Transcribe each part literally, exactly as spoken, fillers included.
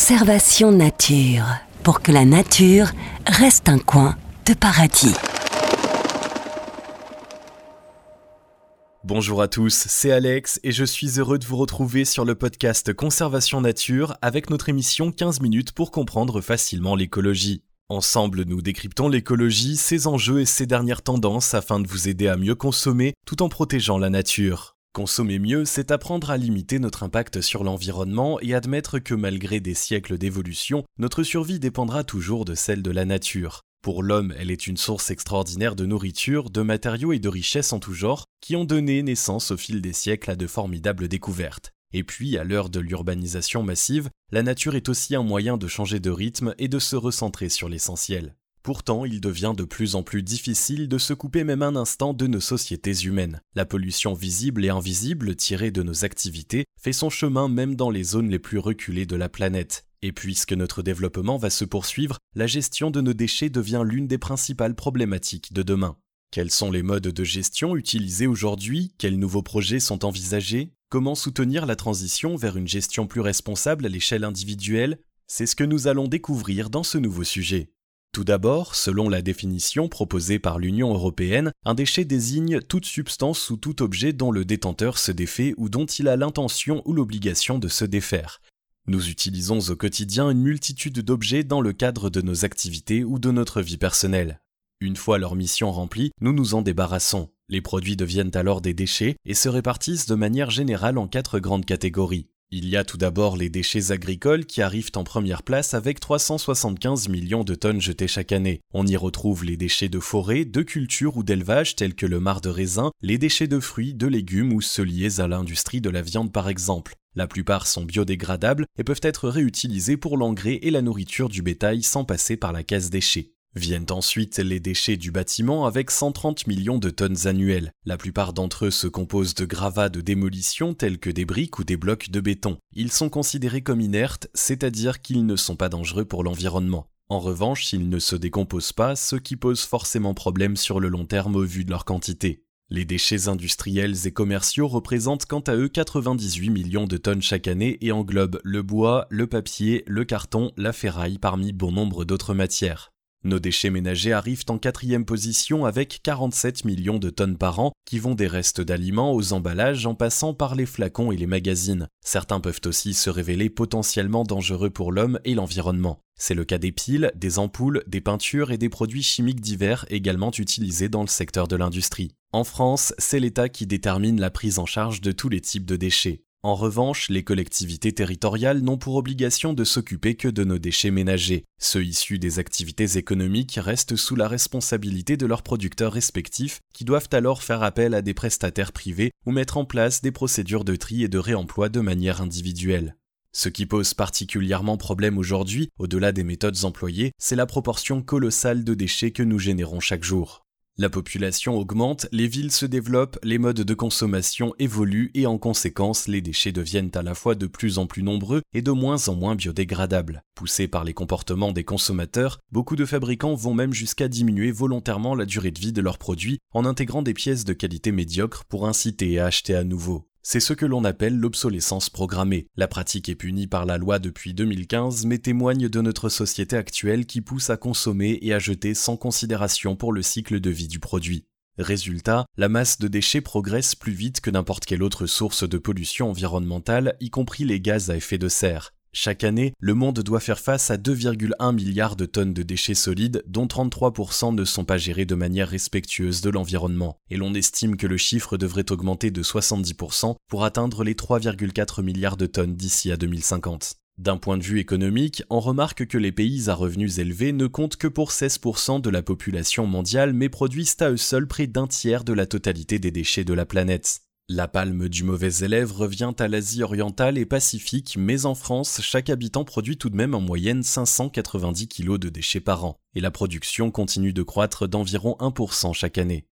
Conservation nature, pour que la nature reste un coin de paradis. Bonjour à tous, c'est Alex et je suis heureux de vous retrouver sur le podcast Conservation Nature avec notre émission quinze minutes pour comprendre facilement l'écologie. Ensemble, nous décryptons l'écologie, ses enjeux et ses dernières tendances afin de vous aider à mieux consommer tout en protégeant la nature. Consommer mieux, c'est apprendre à limiter notre impact sur l'environnement et admettre que malgré des siècles d'évolution, notre survie dépendra toujours de celle de la nature. Pour l'homme, elle est une source extraordinaire de nourriture, de matériaux et de richesses en tout genre qui ont donné naissance au fil des siècles à de formidables découvertes. Et puis, à l'heure de l'urbanisation massive, la nature est aussi un moyen de changer de rythme et de se recentrer sur l'essentiel. Pourtant, il devient de plus en plus difficile de se couper même un instant de nos sociétés humaines. La pollution visible et invisible tirée de nos activités fait son chemin même dans les zones les plus reculées de la planète. Et puisque notre développement va se poursuivre, la gestion de nos déchets devient l'une des principales problématiques de demain. Quels sont les modes de gestion utilisés aujourd'hui? Quels nouveaux projets sont envisagés? Comment soutenir la transition vers une gestion plus responsable à l'échelle individuelle? C'est ce que nous allons découvrir dans ce nouveau sujet. Tout d'abord, selon la définition proposée par l'Union européenne, un déchet désigne toute substance ou tout objet dont le détenteur se défait ou dont il a l'intention ou l'obligation de se défaire. Nous utilisons au quotidien une multitude d'objets dans le cadre de nos activités ou de notre vie personnelle. Une fois leur mission remplie, nous nous en débarrassons. Les produits deviennent alors des déchets et se répartissent de manière générale en quatre grandes catégories. Il y a tout d'abord les déchets agricoles qui arrivent en première place avec trois cent soixante-quinze millions de tonnes jetées chaque année. On y retrouve les déchets de forêt, de culture ou d'élevage tels que le marc de raisin, les déchets de fruits, de légumes ou ceux liés à l'industrie de la viande par exemple. La plupart sont biodégradables et peuvent être réutilisés pour l'engrais et la nourriture du bétail sans passer par la case déchets. Viennent ensuite les déchets du bâtiment avec cent trente millions de tonnes annuelles. La plupart d'entre eux se composent de gravats de démolition tels que des briques ou des blocs de béton. Ils sont considérés comme inertes, c'est-à-dire qu'ils ne sont pas dangereux pour l'environnement. En revanche, ils ne se décomposent pas, ce qui pose forcément problème sur le long terme au vu de leur quantité. Les déchets industriels et commerciaux représentent quant à eux quatre-vingt-dix-huit millions de tonnes chaque année et englobent le bois, le papier, le carton, la ferraille parmi bon nombre d'autres matières. Nos déchets ménagers arrivent en quatrième position avec quarante-sept millions de tonnes par an qui vont des restes d'aliments aux emballages en passant par les flacons et les magazines. Certains peuvent aussi se révéler potentiellement dangereux pour l'homme et l'environnement. C'est le cas des piles, des ampoules, des peintures et des produits chimiques divers également utilisés dans le secteur de l'industrie. En France, c'est l'État qui détermine la prise en charge de tous les types de déchets. En revanche, les collectivités territoriales n'ont pour obligation de s'occuper que de nos déchets ménagers. Ceux issus des activités économiques restent sous la responsabilité de leurs producteurs respectifs qui doivent alors faire appel à des prestataires privés ou mettre en place des procédures de tri et de réemploi de manière individuelle. Ce qui pose particulièrement problème aujourd'hui, au-delà des méthodes employées, c'est la proportion colossale de déchets que nous générons chaque jour. La population augmente, les villes se développent, les modes de consommation évoluent et en conséquence, les déchets deviennent à la fois de plus en plus nombreux et de moins en moins biodégradables. Poussés par les comportements des consommateurs, beaucoup de fabricants vont même jusqu'à diminuer volontairement la durée de vie de leurs produits en intégrant des pièces de qualité médiocre pour inciter à acheter à nouveau. C'est ce que l'on appelle l'obsolescence programmée. La pratique est punie par la loi depuis deux mille quinze, mais témoigne de notre société actuelle qui pousse à consommer et à jeter sans considération pour le cycle de vie du produit. Résultat, la masse de déchets progresse plus vite que n'importe quelle autre source de pollution environnementale, y compris les gaz à effet de serre. Chaque année, le monde doit faire face à deux virgule un milliards de tonnes de déchets solides, dont trente-trois pour cent ne sont pas gérés de manière respectueuse de l'environnement. Et l'on estime que le chiffre devrait augmenter de soixante-dix pour cent pour atteindre les trois virgule quatre milliards de tonnes d'ici à deux mille cinquante. D'un point de vue économique, on remarque que les pays à revenus élevés ne comptent que pour seize pour cent de la population mondiale mais produisent à eux seuls près d'un tiers de la totalité des déchets de la planète. La palme du mauvais élève revient à l'Asie orientale et Pacifique, mais en France, chaque habitant produit tout de même en moyenne cinq cent quatre-vingt-dix kilos de déchets par an, et la production continue de croître d'environ un pour cent chaque année.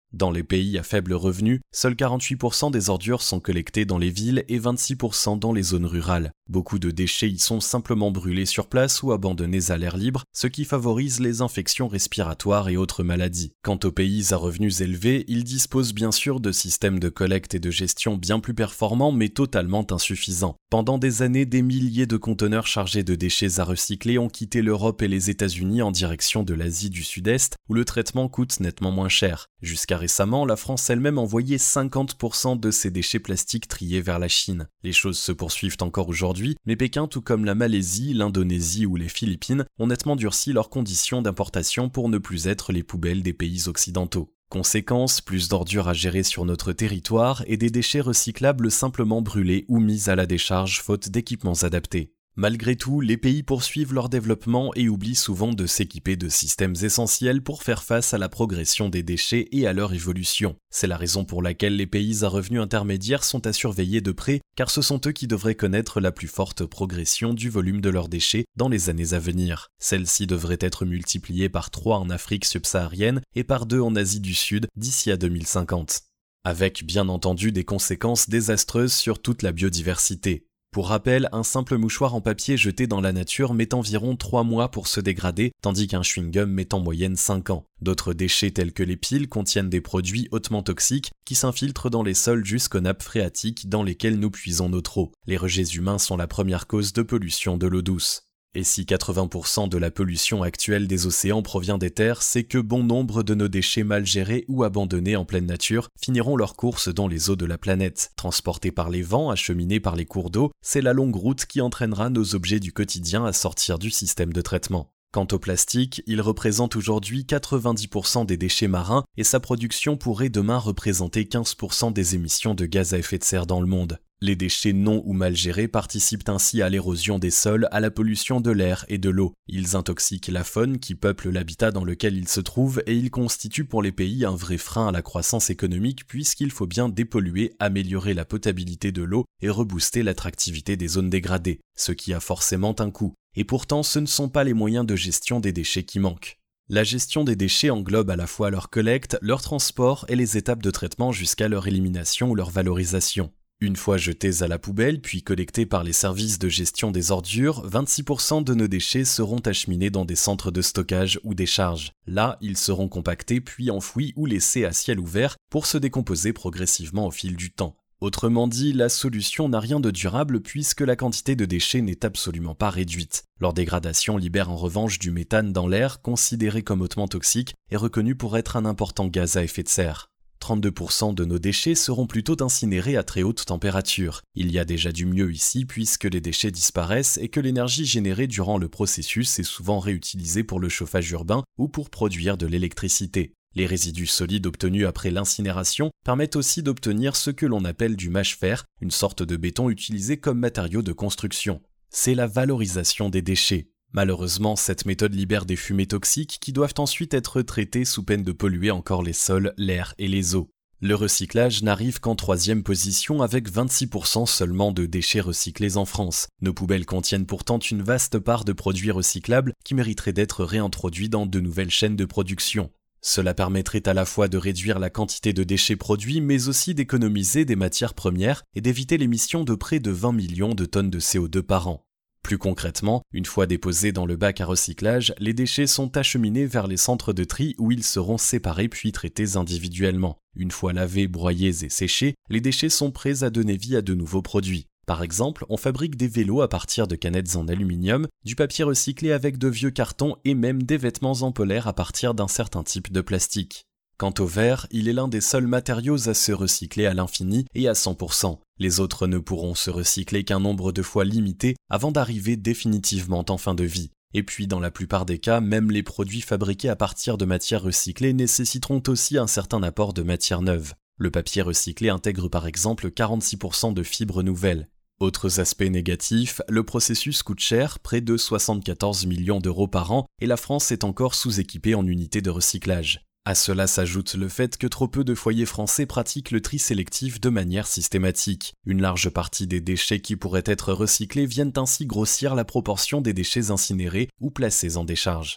Dans les pays à faible revenu, seuls quarante-huit pour cent des ordures sont collectées dans les villes et vingt-six pour cent dans les zones rurales. Beaucoup de déchets y sont simplement brûlés sur place ou abandonnés à l'air libre, ce qui favorise les infections respiratoires et autres maladies. Quant aux pays à revenus élevés, ils disposent bien sûr de systèmes de collecte et de gestion bien plus performants mais totalement insuffisants. Pendant des années, des milliers de conteneurs chargés de déchets à recycler ont quitté l'Europe et les États-Unis en direction de l'Asie du Sud-Est, où le traitement coûte nettement moins cher. Jusqu'à récemment, la France elle-même envoyait cinquante pour cent de ses déchets plastiques triés vers la Chine. Les choses se poursuivent encore aujourd'hui, mais Pékin, tout comme la Malaisie, l'Indonésie ou les Philippines, ont nettement durci leurs conditions d'importation pour ne plus être les poubelles des pays occidentaux. Conséquence, plus d'ordures à gérer sur notre territoire et des déchets recyclables simplement brûlés ou mis à la décharge faute d'équipements adaptés. Malgré tout, les pays poursuivent leur développement et oublient souvent de s'équiper de systèmes essentiels pour faire face à la progression des déchets et à leur évolution. C'est la raison pour laquelle les pays à revenus intermédiaires sont à surveiller de près, car ce sont eux qui devraient connaître la plus forte progression du volume de leurs déchets dans les années à venir. Celle-ci devrait être multipliée par trois en Afrique subsaharienne et par deux en Asie du Sud d'ici à deux mille cinquante. Avec bien entendu des conséquences désastreuses sur toute la biodiversité. Pour rappel, un simple mouchoir en papier jeté dans la nature met environ trois mois pour se dégrader, tandis qu'un chewing-gum met en moyenne cinq ans. D'autres déchets tels que les piles contiennent des produits hautement toxiques qui s'infiltrent dans les sols jusqu'aux nappes phréatiques dans lesquelles nous puisons notre eau. Les rejets humains sont la première cause de pollution de l'eau douce. Et si quatre-vingts pour cent de la pollution actuelle des océans provient des terres, c'est que bon nombre de nos déchets mal gérés ou abandonnés en pleine nature finiront leur course dans les eaux de la planète. Transportés par les vents, acheminés par les cours d'eau, c'est la longue route qui entraînera nos objets du quotidien à sortir du système de traitement. Quant au plastique, il représente aujourd'hui quatre-vingt-dix pour cent des déchets marins et sa production pourrait demain représenter quinze pour cent des émissions de gaz à effet de serre dans le monde. Les déchets non ou mal gérés participent ainsi à l'érosion des sols, à la pollution de l'air et de l'eau. Ils intoxiquent la faune qui peuple l'habitat dans lequel ils se trouvent et ils constituent pour les pays un vrai frein à la croissance économique puisqu'il faut bien dépolluer, améliorer la potabilité de l'eau et rebooster l'attractivité des zones dégradées, ce qui a forcément un coût. Et pourtant, ce ne sont pas les moyens de gestion des déchets qui manquent. La gestion des déchets englobe à la fois leur collecte, leur transport et les étapes de traitement jusqu'à leur élimination ou leur valorisation. Une fois jetés à la poubelle, puis collectés par les services de gestion des ordures, vingt-six pour cent de nos déchets seront acheminés dans des centres de stockage ou décharge. Là, ils seront compactés puis enfouis ou laissés à ciel ouvert pour se décomposer progressivement au fil du temps. Autrement dit, la solution n'a rien de durable puisque la quantité de déchets n'est absolument pas réduite. Leur dégradation libère en revanche du méthane dans l'air, considéré comme hautement toxique et reconnu pour être un important gaz à effet de serre. trente-deux pour cent de nos déchets seront plutôt incinérés à très haute température. Il y a déjà du mieux ici puisque les déchets disparaissent et que l'énergie générée durant le processus est souvent réutilisée pour le chauffage urbain ou pour produire de l'électricité. Les résidus solides obtenus après l'incinération permettent aussi d'obtenir ce que l'on appelle du mâche-fer, une sorte de béton utilisé comme matériau de construction. C'est la valorisation des déchets. Malheureusement, cette méthode libère des fumées toxiques qui doivent ensuite être traitées sous peine de polluer encore les sols, l'air et les eaux. Le recyclage n'arrive qu'en troisième position avec vingt-six pour cent seulement de déchets recyclés en France. Nos poubelles contiennent pourtant une vaste part de produits recyclables qui mériteraient d'être réintroduits dans de nouvelles chaînes de production. Cela permettrait à la fois de réduire la quantité de déchets produits, mais aussi d'économiser des matières premières et d'éviter l'émission de près de vingt millions de tonnes de C O deux par an. Plus concrètement, une fois déposés dans le bac à recyclage, les déchets sont acheminés vers les centres de tri où ils seront séparés puis traités individuellement. Une fois lavés, broyés et séchés, les déchets sont prêts à donner vie à de nouveaux produits. Par exemple, on fabrique des vélos à partir de canettes en aluminium, du papier recyclé avec de vieux cartons et même des vêtements en polaire à partir d'un certain type de plastique. Quant au verre, il est l'un des seuls matériaux à se recycler à l'infini et à cent pour cent. Les autres ne pourront se recycler qu'un nombre de fois limité avant d'arriver définitivement en fin de vie. Et puis dans la plupart des cas, même les produits fabriqués à partir de matières recyclées nécessiteront aussi un certain apport de matières neuves. Le papier recyclé intègre par exemple quarante-six pour cent de fibres nouvelles. Autres aspects négatifs, le processus coûte cher, près de soixante-quatorze millions d'euros par an, et la France est encore sous-équipée en unités de recyclage. À cela s'ajoute le fait que trop peu de foyers français pratiquent le tri sélectif de manière systématique. Une large partie des déchets qui pourraient être recyclés viennent ainsi grossir la proportion des déchets incinérés ou placés en décharge.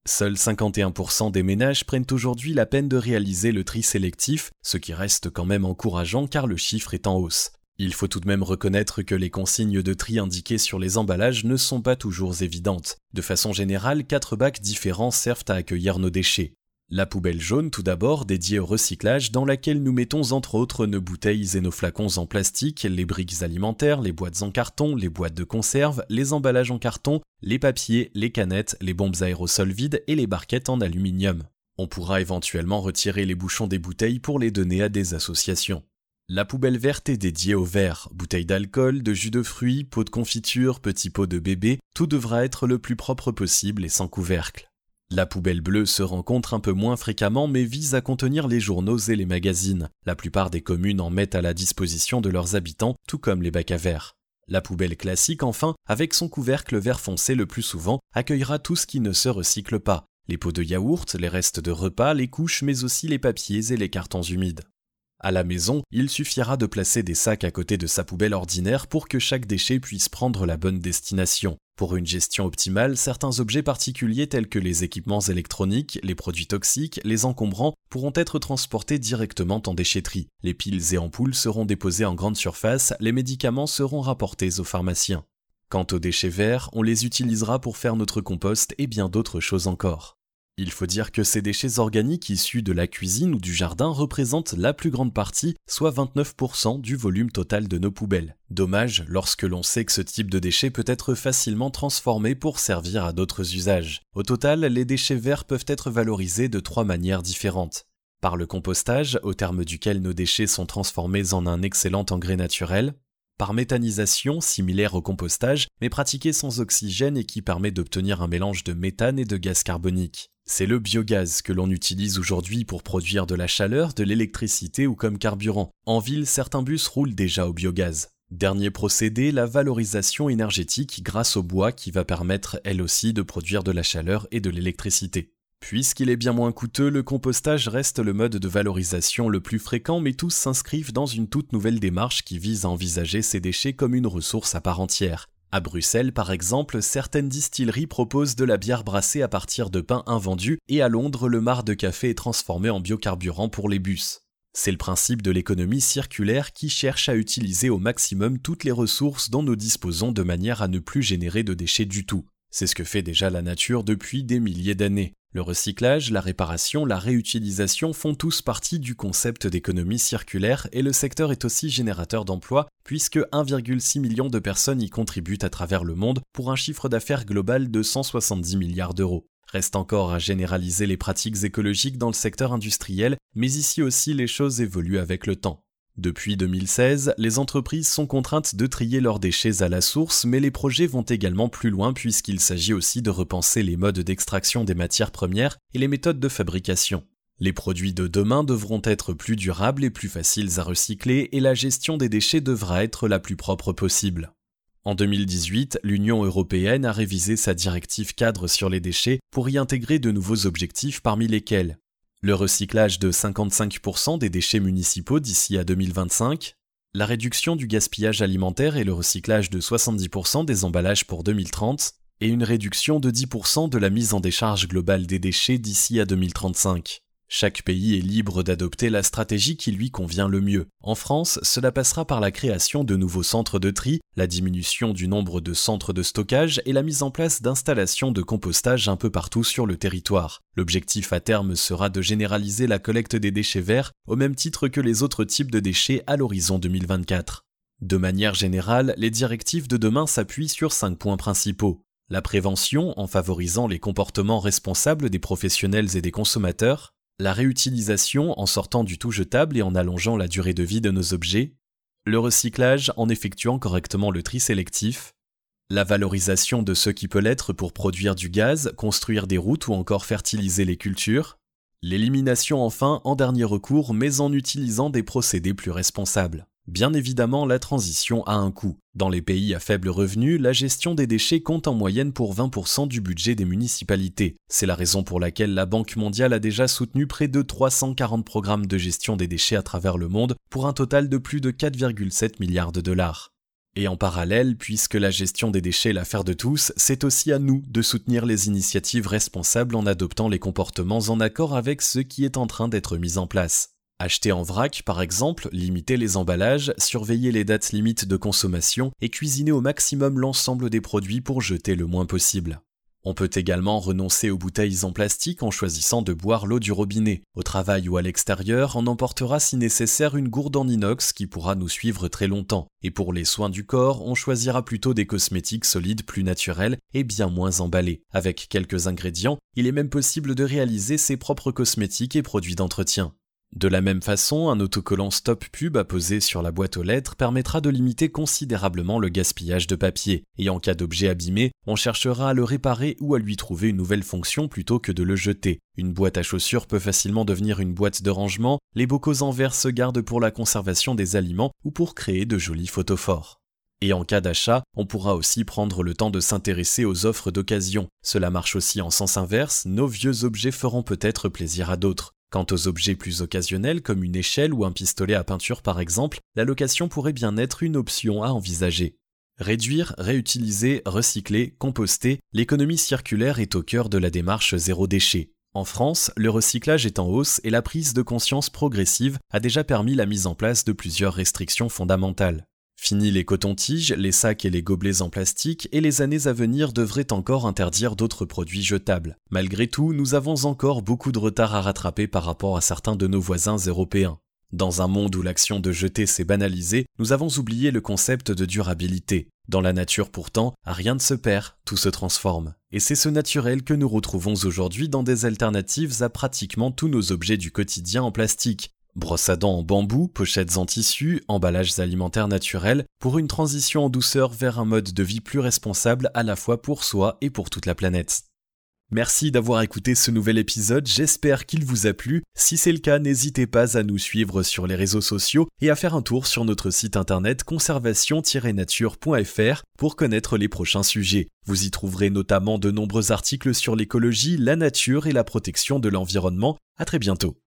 Seuls cinquante et un pour cent des ménages prennent aujourd'hui la peine de réaliser le tri sélectif, ce qui reste quand même encourageant car le chiffre est en hausse. Il faut tout de même reconnaître que les consignes de tri indiquées sur les emballages ne sont pas toujours évidentes. De façon générale, quatre bacs différents servent à accueillir nos déchets. La poubelle jaune tout d'abord, dédiée au recyclage, dans laquelle nous mettons entre autres nos bouteilles et nos flacons en plastique, les briques alimentaires, les boîtes en carton, les boîtes de conserve, les emballages en carton, les papiers, les canettes, les bombes aérosols vides et les barquettes en aluminium. On pourra éventuellement retirer les bouchons des bouteilles pour les donner à des associations. La poubelle verte est dédiée au verre, bouteilles d'alcool, de jus de fruits, pots de confiture, petits pots de bébé, tout devra être le plus propre possible et sans couvercle. La poubelle bleue se rencontre un peu moins fréquemment mais vise à contenir les journaux et les magazines. La plupart des communes en mettent à la disposition de leurs habitants, tout comme les bacs à verre. La poubelle classique, enfin, avec son couvercle vert foncé le plus souvent, accueillera tout ce qui ne se recycle pas. Les pots de yaourt, les restes de repas, les couches, mais aussi les papiers et les cartons humides. À la maison, il suffira de placer des sacs à côté de sa poubelle ordinaire pour que chaque déchet puisse prendre la bonne destination. Pour une gestion optimale, certains objets particuliers tels que les équipements électroniques, les produits toxiques, les encombrants pourront être transportés directement en déchetterie. Les piles et ampoules seront déposées en grande surface, les médicaments seront rapportés aux pharmaciens. Quant aux déchets verts, on les utilisera pour faire notre compost et bien d'autres choses encore. Il faut dire que ces déchets organiques issus de la cuisine ou du jardin représentent la plus grande partie, soit vingt-neuf pour cent du volume total de nos poubelles. Dommage lorsque l'on sait que ce type de déchet peut être facilement transformé pour servir à d'autres usages. Au total, les déchets verts peuvent être valorisés de trois manières différentes. Par le compostage, au terme duquel nos déchets sont transformés en un excellent engrais naturel. Par méthanisation, similaire au compostage, mais pratiquée sans oxygène et qui permet d'obtenir un mélange de méthane et de gaz carbonique. C'est le biogaz que l'on utilise aujourd'hui pour produire de la chaleur, de l'électricité ou comme carburant. En ville, certains bus roulent déjà au biogaz. Dernier procédé, la valorisation énergétique grâce au bois qui va permettre elle aussi de produire de la chaleur et de l'électricité. Puisqu'il est bien moins coûteux, le compostage reste le mode de valorisation le plus fréquent, mais tous s'inscrivent dans une toute nouvelle démarche qui vise à envisager ces déchets comme une ressource à part entière. À Bruxelles, par exemple, certaines distilleries proposent de la bière brassée à partir de pain invendu et à Londres, le marc de café est transformé en biocarburant pour les bus. C'est le principe de l'économie circulaire qui cherche à utiliser au maximum toutes les ressources dont nous disposons de manière à ne plus générer de déchets du tout. C'est ce que fait déjà la nature depuis des milliers d'années. Le recyclage, la réparation, la réutilisation font tous partie du concept d'économie circulaire et le secteur est aussi générateur d'emplois puisque un virgule six million de personnes y contribuent à travers le monde pour un chiffre d'affaires global de cent soixante-dix milliards d'euros. Reste encore à généraliser les pratiques écologiques dans le secteur industriel, mais ici aussi les choses évoluent avec le temps. Depuis deux mille seize, les entreprises sont contraintes de trier leurs déchets à la source, mais les projets vont également plus loin puisqu'il s'agit aussi de repenser les modes d'extraction des matières premières et les méthodes de fabrication. Les produits de demain devront être plus durables et plus faciles à recycler et la gestion des déchets devra être la plus propre possible. En deux mille dix-huit, l'Union européenne a révisé sa directive cadre sur les déchets pour y intégrer de nouveaux objectifs parmi lesquels le recyclage de cinquante-cinq pour cent des déchets municipaux d'ici à deux mille vingt-cinq, la réduction du gaspillage alimentaire et le recyclage de soixante-dix pour cent des emballages pour deux mille trente, et une réduction de dix pour cent de la mise en décharge globale des déchets d'ici à deux mille trente-cinq. Chaque pays est libre d'adopter la stratégie qui lui convient le mieux. En France, cela passera par la création de nouveaux centres de tri, la diminution du nombre de centres de stockage et la mise en place d'installations de compostage un peu partout sur le territoire. L'objectif à terme sera de généraliser la collecte des déchets verts au même titre que les autres types de déchets à l'horizon deux mille vingt-quatre. De manière générale, les directives de demain s'appuient sur cinq points principaux. La prévention en favorisant les comportements responsables des professionnels et des consommateurs, la réutilisation en sortant du tout jetable et en allongeant la durée de vie de nos objets, le recyclage en effectuant correctement le tri sélectif, la valorisation de ce qui peut l'être pour produire du gaz, construire des routes ou encore fertiliser les cultures, l'élimination enfin en dernier recours mais en utilisant des procédés plus responsables. Bien évidemment, la transition a un coût. Dans les pays à faible revenu, la gestion des déchets compte en moyenne pour vingt pour cent du budget des municipalités. C'est la raison pour laquelle la Banque mondiale a déjà soutenu près de trois cent quarante programmes de gestion des déchets à travers le monde pour un total de plus de quatre virgule sept milliards de dollars. Et en parallèle, puisque la gestion des déchets est l'affaire de tous, c'est aussi à nous de soutenir les initiatives responsables en adoptant les comportements en accord avec ce qui est en train d'être mis en place. Acheter en vrac, par exemple, limiter les emballages, surveiller les dates limites de consommation et cuisiner au maximum l'ensemble des produits pour jeter le moins possible. On peut également renoncer aux bouteilles en plastique en choisissant de boire l'eau du robinet. Au travail ou à l'extérieur, on emportera si nécessaire une gourde en inox qui pourra nous suivre très longtemps. Et pour les soins du corps, on choisira plutôt des cosmétiques solides plus naturels et bien moins emballés. Avec quelques ingrédients, il est même possible de réaliser ses propres cosmétiques et produits d'entretien. De la même façon, un autocollant Stop Pub apposé sur la boîte aux lettres permettra de limiter considérablement le gaspillage de papier. Et en cas d'objet abîmé, on cherchera à le réparer ou à lui trouver une nouvelle fonction plutôt que de le jeter. Une boîte à chaussures peut facilement devenir une boîte de rangement, les bocaux en verre se gardent pour la conservation des aliments ou pour créer de jolis photophores. Et en cas d'achat, on pourra aussi prendre le temps de s'intéresser aux offres d'occasion. Cela marche aussi en sens inverse, nos vieux objets feront peut-être plaisir à d'autres. Quant aux objets plus occasionnels comme une échelle ou un pistolet à peinture par exemple, la location pourrait bien être une option à envisager. Réduire, réutiliser, recycler, composter, l'économie circulaire est au cœur de la démarche zéro déchet. En France, le recyclage est en hausse et la prise de conscience progressive a déjà permis la mise en place de plusieurs restrictions fondamentales. Fini les cotons-tiges, les sacs et les gobelets en plastique, et les années à venir devraient encore interdire d'autres produits jetables. Malgré tout, nous avons encore beaucoup de retard à rattraper par rapport à certains de nos voisins européens. Dans un monde où l'action de jeter s'est banalisée, nous avons oublié le concept de durabilité. Dans la nature pourtant, rien ne se perd, tout se transforme. Et c'est ce naturel que nous retrouvons aujourd'hui dans des alternatives à pratiquement tous nos objets du quotidien en plastique. Brosse à dents en bambou, pochettes en tissu, emballages alimentaires naturels, pour une transition en douceur vers un mode de vie plus responsable à la fois pour soi et pour toute la planète. Merci d'avoir écouté ce nouvel épisode, j'espère qu'il vous a plu. Si c'est le cas, n'hésitez pas à nous suivre sur les réseaux sociaux et à faire un tour sur notre site internet conservation tiret nature point f r pour connaître les prochains sujets. Vous y trouverez notamment de nombreux articles sur l'écologie, la nature et la protection de l'environnement. À très bientôt.